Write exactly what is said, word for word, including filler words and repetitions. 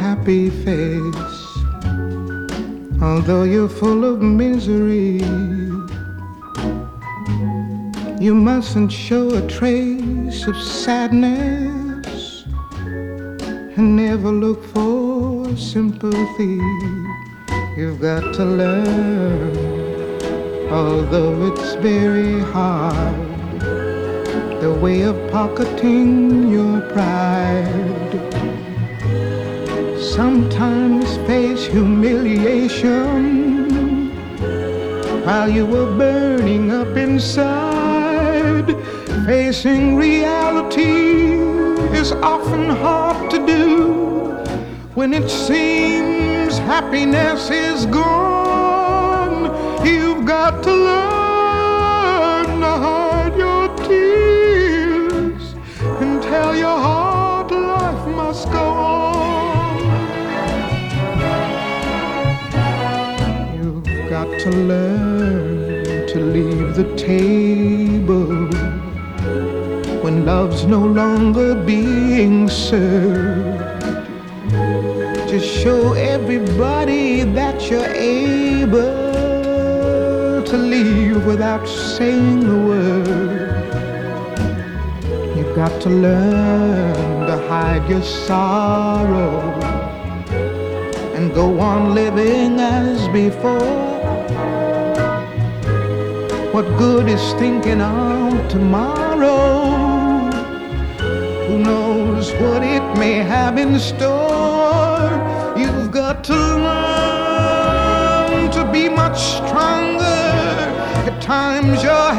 happy face. Although you're full of misery, you mustn't show a trace of sadness, and never look for sympathy. You've got to learn, although it's very hard, the way of pocketing your pride. Sometimes face humiliation while you were burning up inside. Facing reality is often hard to do when it seems happiness is gone. You've got to learn to hide your tears and tell your heart life must go on. You've got to learn to leave the table when love's no longer being served. Just show everybody that you're able to leave without saying a word. You've got to learn to hide your sorrow and go on living as before. What good is thinking of tomorrow? Who knows what it may have in store? You've got to learn to be much stronger. At times you're